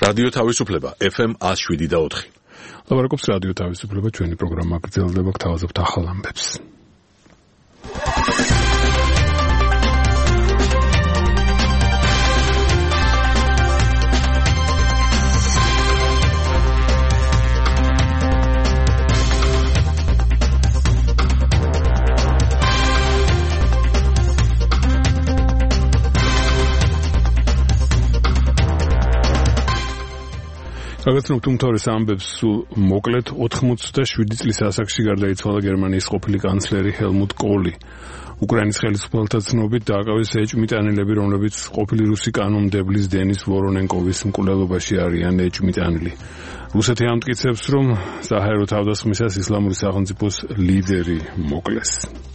რადიო თავისუფლება FM 107.4. ლაპარაკობს რადიო თავისუფლება, ჩვენი პროგრამა გრძელდება, გთავაზობთ ახალ ამბებს. გაგაცნობთ უმთავრეს ამბებს მოკლედ 87 წლის ასაკში გარდაიცვალა გერმანიის ყოფილი კანცლერი ჰელმუტ კოლი. უკრაინის ხელისუფლებათა ცნობით დააკავეს ეჭვმიტანილები, რომლებიც ყოფილი რუსი კანონმდებლის დენის ვორონენკოვის მკვლელობაში არიან ეჭვმიტანილი. რუსეთი ამტკიცებს, რომ საჰაერო თავდასხმისას ისლამური სახელმწიფოს ლიდერი მოკლეს.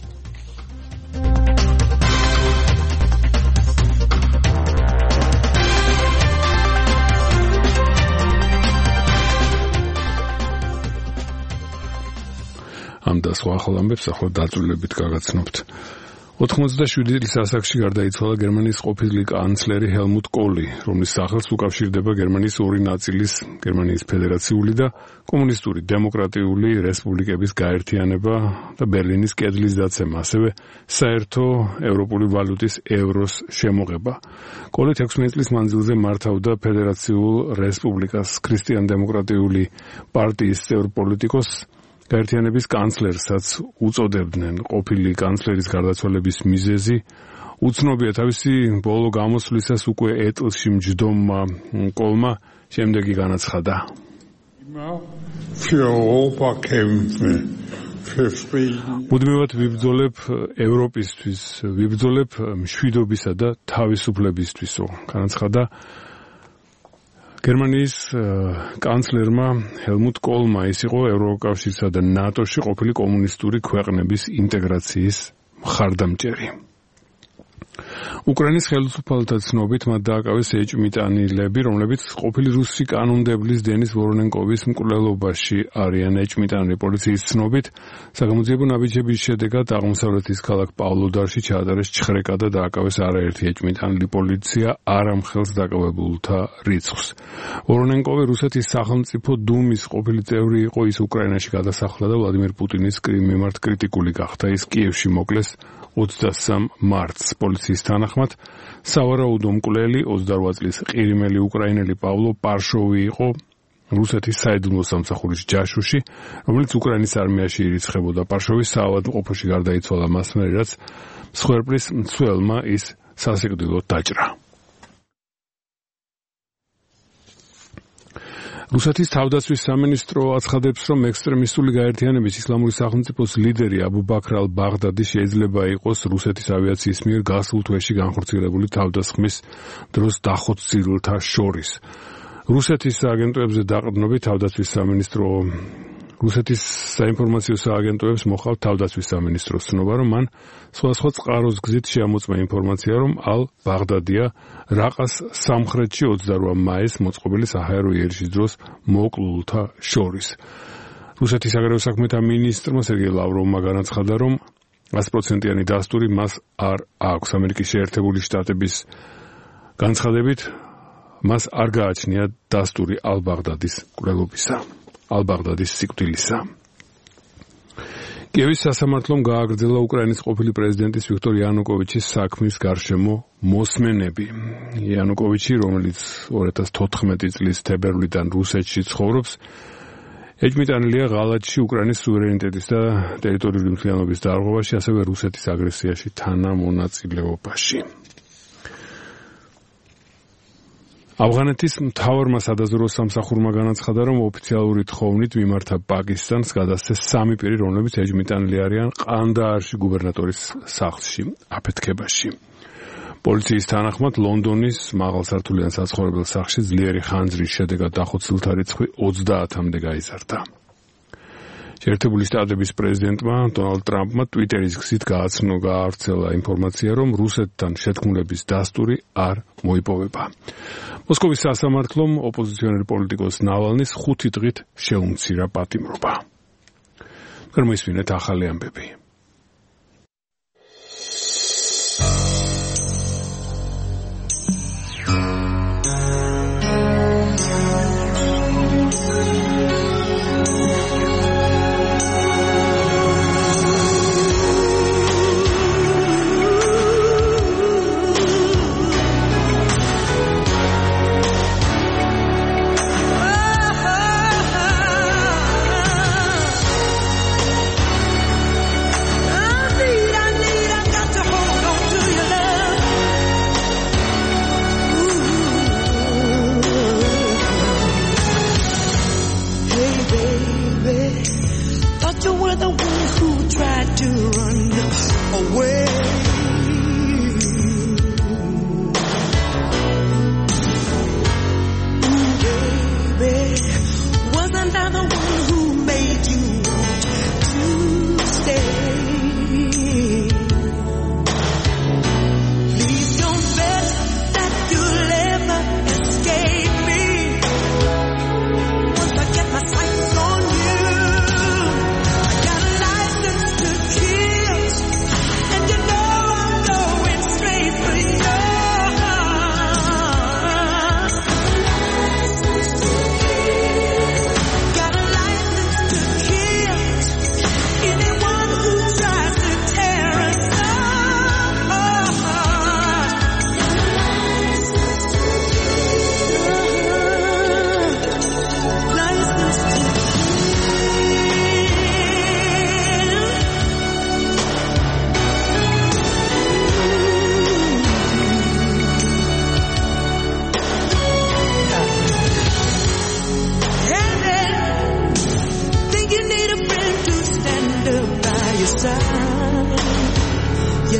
ამ და სხვა ახალ ამბებს ახლა დაწვრილებით გაგაცნობთ. 87 წლის ასაკში გარდაიცვალა გერმანიის ყოფილი კანცლერი ჰელმუტ კოლი, რომლის სახელს უკავშირდება გერმანიის ორი ნაწილის, გერმანიის ფედერაციული და კომუნისტური დემოკრატიული რესპუბლიკების გაერთიანება და ბერლინის კედლის დაცემა, ასევე საერთო ევროპული ვალუტის ევროს შემოღება. კოლი 16 წლის მანძილზე მართავდა ფედერაციულ რესპუბლიკას, ქრისტიან-დემოკრატიული პარტიის წევრ პოლიტიკოსს გაერთიანების კანცლერსაც უწოდებდნენ. ყოფილი კანცლერის გარდაცვალების მიზეზი უცნობია. თავისი ბოლო გამოსვლისას უკვე ეტლში მჯდომმა კოლმა შემდეგი განაცხადა. მუდმივად ვიბრძოლებ ევროპისთვის, ვიბრძოლებ მშვიდობისა და თავისუფლებისთვისო. განაცხადა გერმანიის კანცლერმა ჰელმუტ კოლმა. ის იყო ევროკავშირსა და ნატოში ყოფილი კომუნისტური ქვეყნების ინტეგრაციის მხარდამჭერი. უკრაინის ხელისუფლებათა ცნობით მათ დააკავეს ეჭვმიტანილები, რომლებიც ყოფილი რუსი კანონმდებლის დენის ვორონენკოვის მკვლელობაში არიან ეჭვმიტანილი. პოლიციის ცნობით საგამოძიებო ნაბიჯების შედეგად აღმოსავლეთის ქალაქ პავლოდარში ჩაატარეს ჩხრეკა და დააკავეს არაერთი ეჭვმიტანილი. პოლიცია არ ამხელს დაკავებულთა რიცხვს. ვორონენკოვი რუსეთის სახელმწიფო დუმის ყოფილი წევრი იყო. ის უკრაინაში გადასახლა და ვლადიმერ პუტინის მიმართ კრიტიკული გახდა. ის კიევში მოკლეს 23 მარტს. პოლიციის თანახმად სავარაუდო მკვლელი 28 წლის ყირიმელი უკრაინელი პავლო პარშოვი იყო რუსეთის საიდუმლო სამსახურის ჯაშუში, რომელიც უკრაინის არმიაში ირიცხებოდა. პარშოვი საავადმყოფოში გარდაიცვალა მას მერე, რაც მსხვერპლის მცველმა ის სასიკვდილოდ დაჭრა. რუსეთის თავდაცვის სამინისტრო აცხადებს, რომ ექსტრემისტული გაერთიანების ისლამური სახელმწიფოს ლიდერი აბუ ბაქრ ალ-ბაღდადი შეიძლება იყოს რუსეთის ავიაციის მიერ გასულ თვეში განხორციელებული თავდასხმის დროს დახოცილთა შორის. რუსეთის აგენტოებზე დაყრდნობით თავდაცვის სამინისტრო რუსეთის საინფორმაციო სააგენტოებს მოჰყავთ თავდაცვის სამინისტროს ცნობა, რომ მან სხვადასხვა წყაროს გზით შეამოწმა ინფორმაცია, რომ ალ-ბაღდადია რაყას სამხრეთში 28 მაისს მოწყობილი საჰაერო იერიში დროს მოკლულთა შორის. რუსეთის საგარეო საქმეთა მინისტრმა სერგეი ლავროვმა განაცხადა, რომ 100%-იანი დასტური მას არ აქვს. ამერიკის შეერთებული შტატების განცხადებით მას არ გააჩნია დასტური ალ-ბაღდადის მკვლელობისა. ალ-ბაღდადის სიკვდილისა. კიევის სასამართლომ გააგრძელა უკრაინის ყოფილი პრეზიდენტის ვიქტორ იანუკოვიჩის საქმის გარშემო მოსმენები. იანუკოვიჩი, რომელიც 2014 წლის თებერვლიდან რუსეთში ცხოვრობს, ეჭვმიტანილია ღალატში უკრაინის სუვერენიტეტის და ტერიტორიული მთლიანობის დარღვევაში, ასევე რუსეთის აგრესიაში თანამონაწილეობაში. ავღანეთის მთავარმა სადაზვერვო სამსახურმა განაცხადა, რომ ოფიციალური თხოვნით მიმართა პაკისტანს გადასცეს 3 პირი, რომლებიც ეჭვმიტანილი არიან ყანდაარში გუბერნატორის სახლში აფეთქებაში. პოლიციის თანახმად ლონდონის მაღალსართულიან საცხოვრებელ სახლში ძლიერი ხანძრის შედეგად დახოცილთა რიცხვი 30-მდე გაიზარდა. შეერთებული შტატების პრეზიდენტმა დონალდ ტრამპმა ტვიტერის გზით გაავრცელა ინფორმაცია, რომ რუსეთთან შეთქმულების დასტური არ მოიპოვება. მოსკოვის სასამართლომ ოპოზიციონერი პოლიტიკოს ნავალნის 5 დღით შეუმცირა პატიმრობა. გამოისმინეთ ახალი ამბები.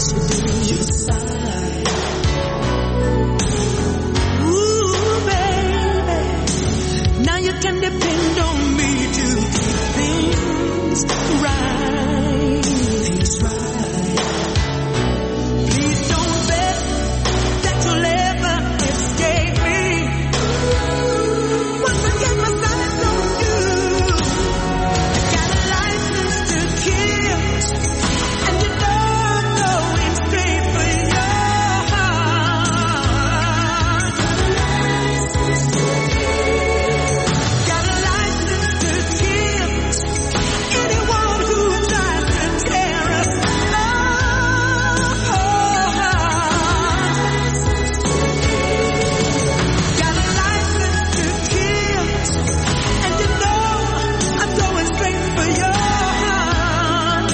Yes, we do. Yes, ooh, baby. Now you can depend on me to keep things right. Things right. Please don't bet that you'll ever escape me. Once I get my sights on you, I got a license to kill, and you know I'm going straight for your heart. Got a license to kill anyone who tries to tear us apart. Got a license to kill, and you know I'm going straight for your heart.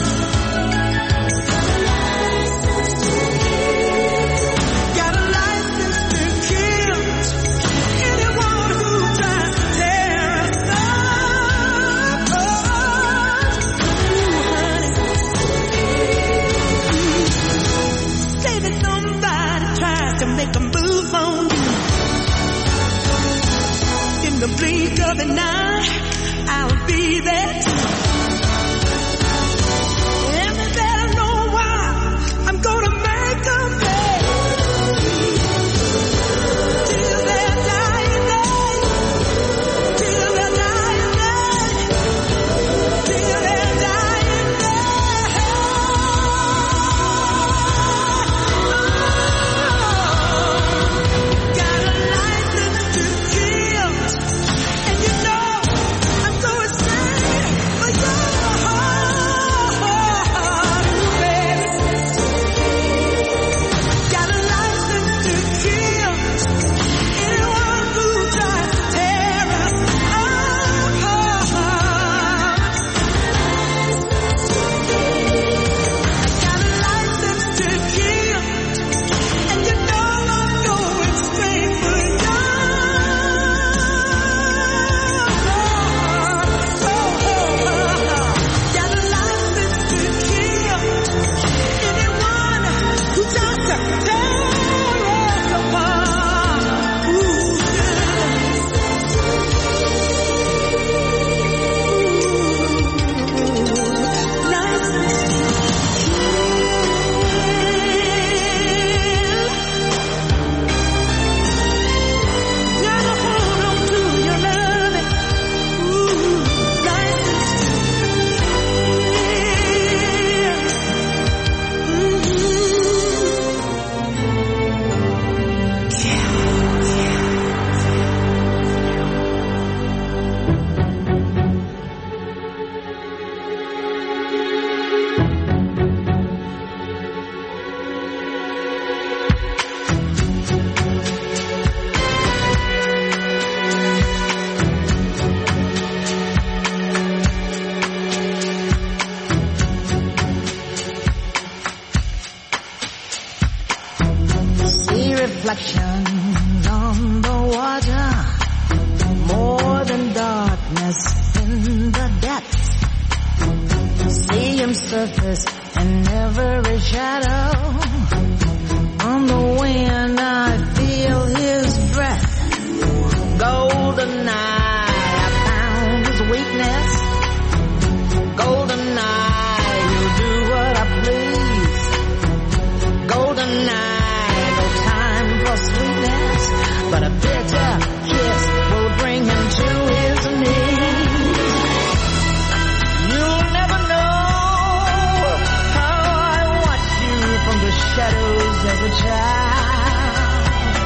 Got a license to kill anyone who tries to tear us apart. Say that somebody tries to make a move on you. In the blink of an eye, I'll be there too. And they better know why I'm gonna make them pay. Till their dying day. Till their dying day. Till their dying day. Got a license to kill, and you know I'm going straight for your heart, baby. Got a license to kill anyone who tries to tear us apart. Got a license to kill, and you know I'm going straight for your heart. Got a license to kill anyone who tries to tear us apart. Ooh, license to kill. Gotta hold on to your loving. Ooh, license to See reflections on the water, more than darkness in the depths. See him surface in every shadow. On the wind I feel his breath. Golden eye, I found his weakness. Golden eye, he'll do what I please. Golden eye, no time for sweetness, but a bitter kiss will bring him to his knees. You'll never know how I watched you from the shadows as a child.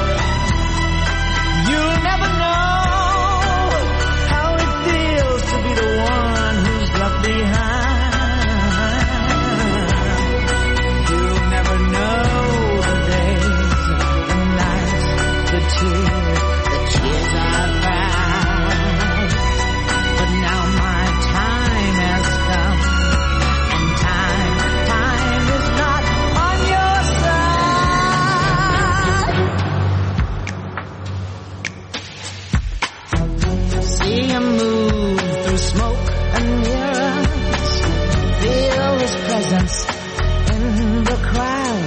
You'll never know how it feels to be the one who's left behind. You'll never know the days, the nights, the tears I've cried. But now my time has come, and time is not on your side. See him move through smoke and mirrors, feel his presence in the crowd.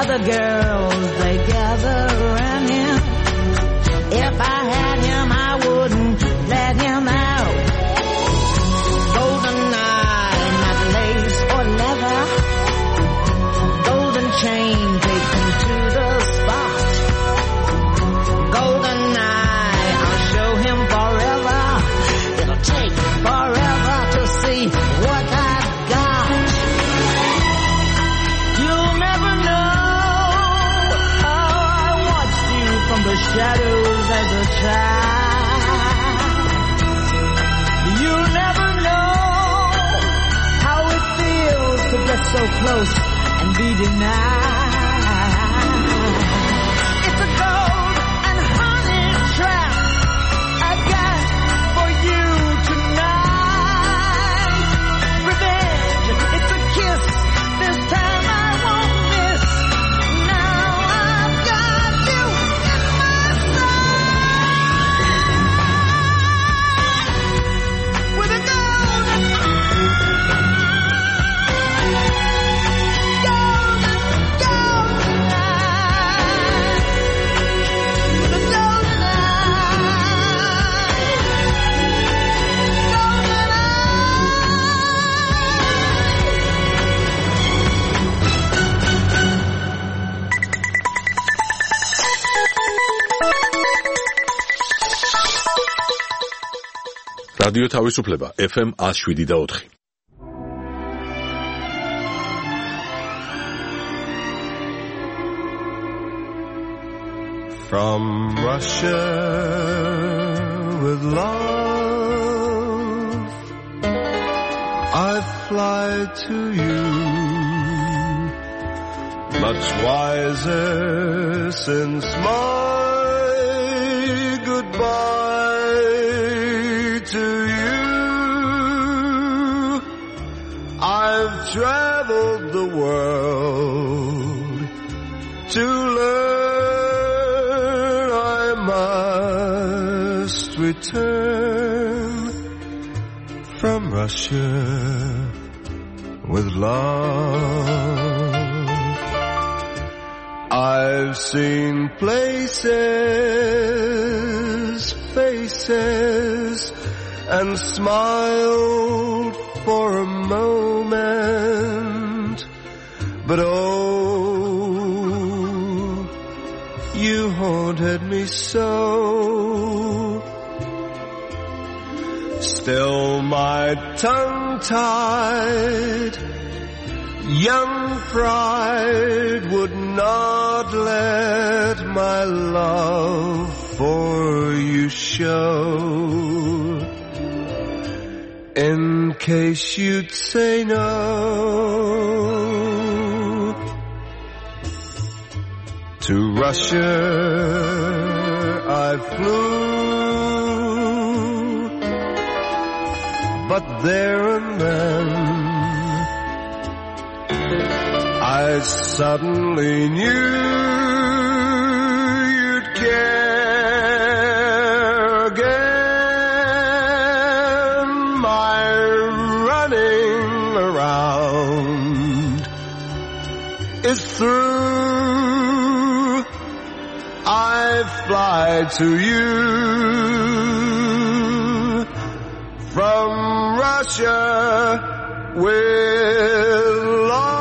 other girls, they gather around him. If I had him, I wouldn't let him out. Golden eye, not lace or leather. Golden chain, take him to the spot. Golden eye, I'll show him forever. It'll take forever to see what I've got. You'll never know how I watched you from the shadows as a child. You'll never know how it feels to get so close and be denied. It's a gold and honey trap I've got for you tonight. Revenge, it's a kiss. This time I won't miss. Now I've got you in my sight. With a golden რადიო თავისუფლება FM 107.4. From Russia with love, I fly to you, much wiser since my goodbye to you. I've traveled the world to learn I must return from Russia with love. I've seen places, faces, and smiled for a moment, but oh, you haunted me so. Still my tongue-tied young pride would not let my love for you show. In case you'd say no, to Russia I flew, but there and then I suddenly knew you'd care again. My running around is through. I fly to you from Russia with love.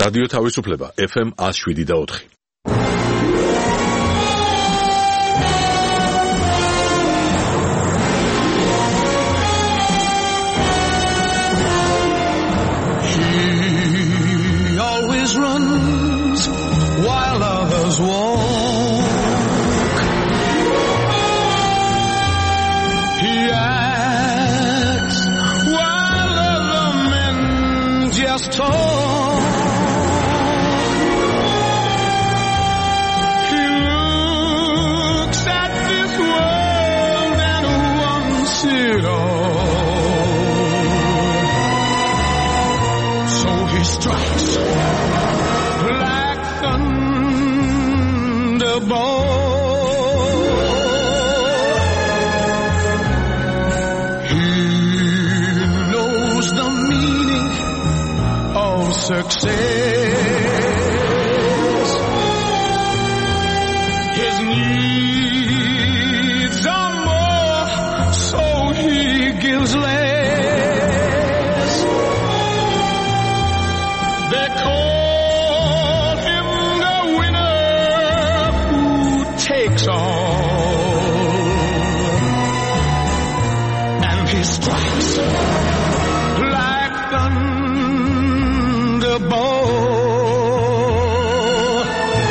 რადიო თავისუფლება FM 107.4. He always runs while others walk. He acts while other men just talk. He looks at this world and wants it all. So he strikes like thunderbolt. He knows the meaning of success. His needs are more, so he gives less. They call him the winner who takes all. And he strikes like thunderbolt.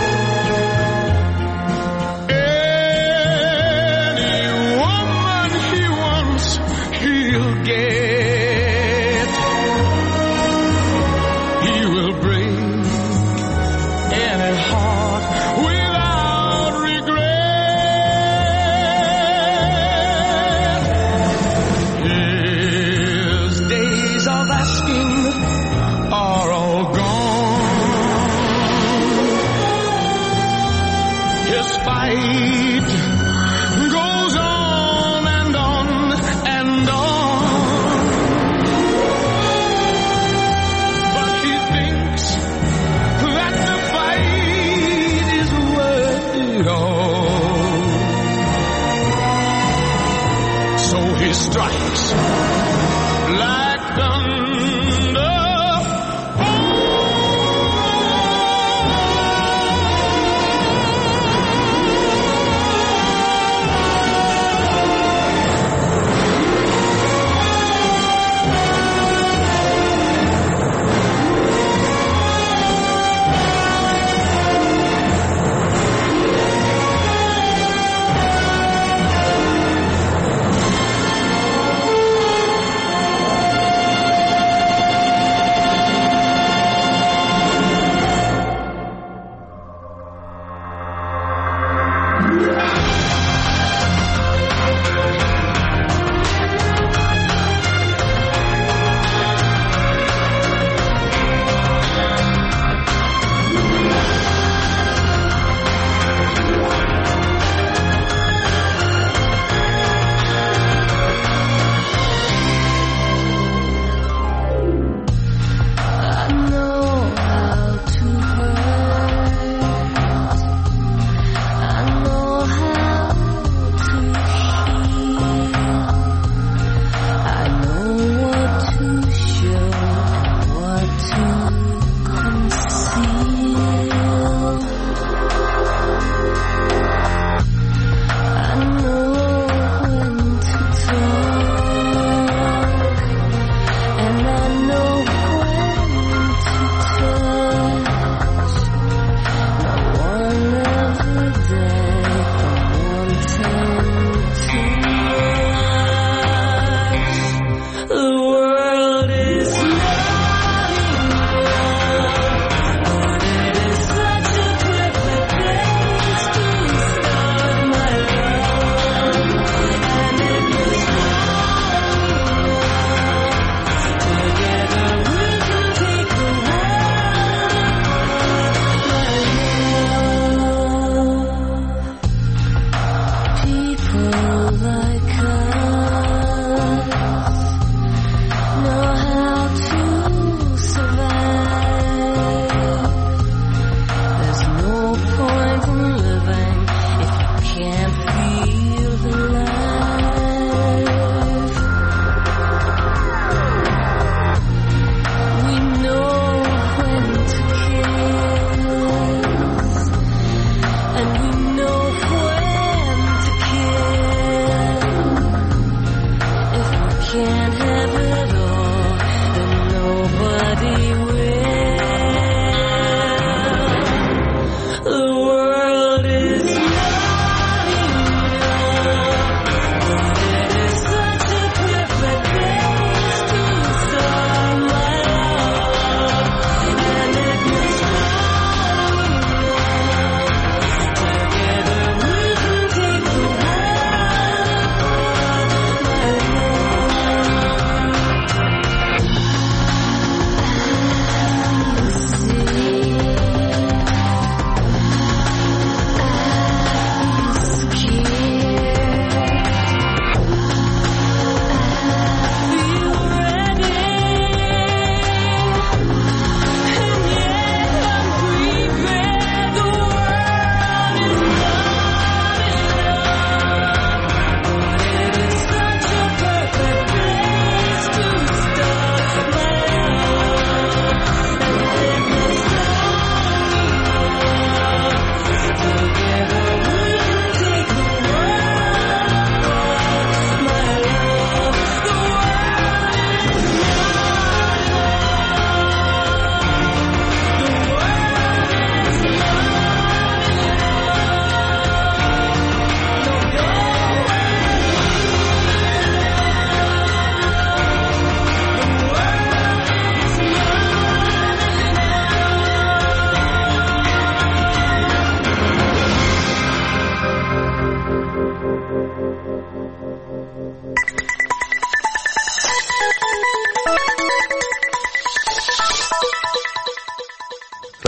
Any woman he wants, he'll get. He will break any heart without regret. His days of asking are all gone. His fight goes on and on and on. But he thinks that the fight is worth it all. So he strikes like thunder.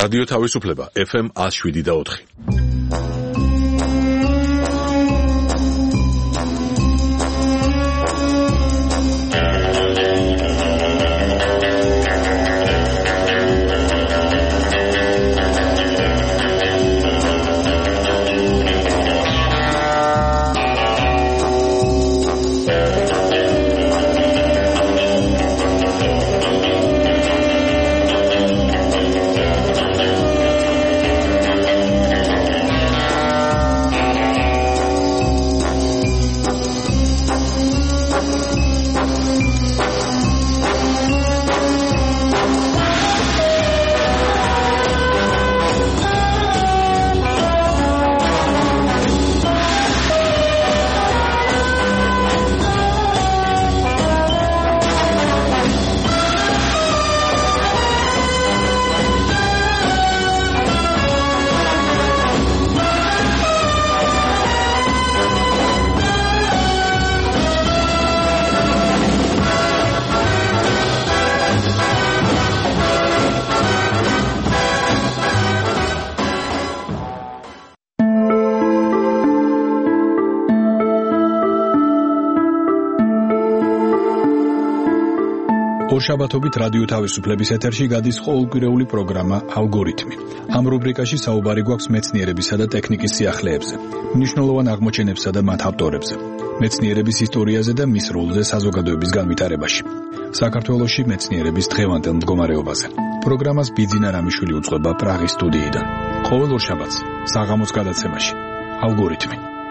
რადიო თავისუფლება FM 107.4. ორშაბათობით რადიო თავისუფლების ეთერში გადის ყოველკვირეული პროგრამა ალგორითმი. ამ რუბრიკაში საუბარი გვაქვს მეცნიერებისა და ტექნიკის სიახლეებზე, მნიშვნელოვან აღმოჩენებსა და მათ ავტორებზე, მეცნიერების ისტორიაზე და მის როლზე საზოგადოების განვითარებაში. საქართველოში მეცნიერების დღევანდელ მდგომარეობაზე. პროგრამას ბიძინა რამიშვილი უძღვება პრაღის სტუდიიდან. ყოველ ორშაბათს საღამოს გადაცემაში ალგორითმი.